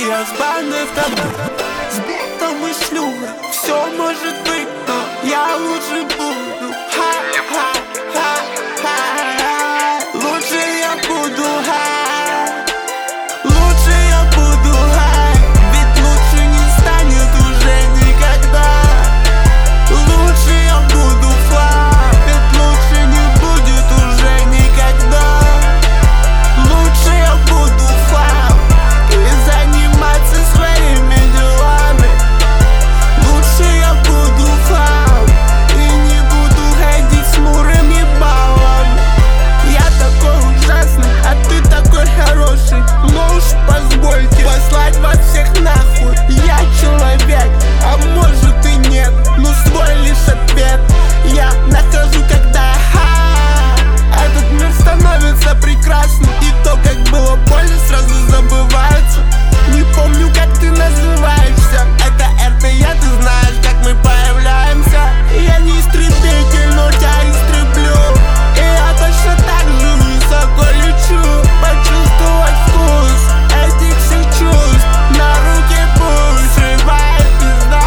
я с бандой в тобой, с битом и шлюхой. Все может быть, но я лучше буду. Ха-ха-ха-ха. Лучше я буду хай. Лучше я буду хай. Ведь лучше не станет уже никогда. Лучше я буду флаг. Ведь лучше не будет уже никогда. Лучше я буду флаг и заниматься своими делами. Лучше я буду флаг и не буду ходить с мурыми баллами. Я такой ужасный, а ты такой хороший. Но уж позвольте послать вас всех нахуй. Я человек, а может и нет, но свой лишь ответ я нахожу, когда этот мир становится прекрасным. И то, как было больно, сразу забывается. Не помню, как ты называешься. Это РТЯ, ты знаешь, как мы появляемся. Я не истребитель, но тебя истреблю. И я точно так же высоко лечу. Почувствовать вкус этих всех чувств. На руке пусть срывает пизда.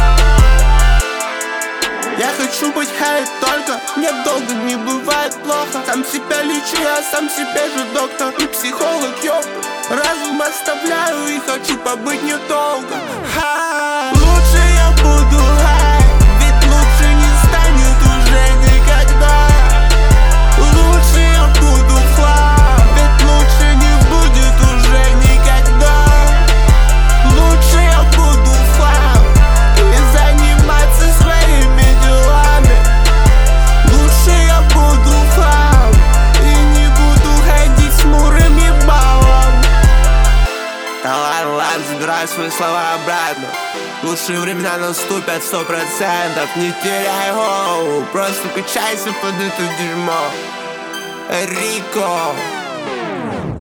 Я хочу быть хай только, мне долго не бывает плохо. Сам себя лечу, я сам себе же доктор и психолог, ёп. Разум оставляю и хочу побыть недолго. Лучше я буду хай, ведь лучше не станет уже никогда. Лучше я буду флаг, ведь лучше не будет уже никогда. Лучше я буду флаг и заниматься своими делами. Лучше я буду флаг и не буду ходить с мурыми баллами. Да ладно, ладно, забираю свои слова обратно. Лучшие времена наступят 100%. Не теряй голову, просто качайся под это дерьмо. Рико.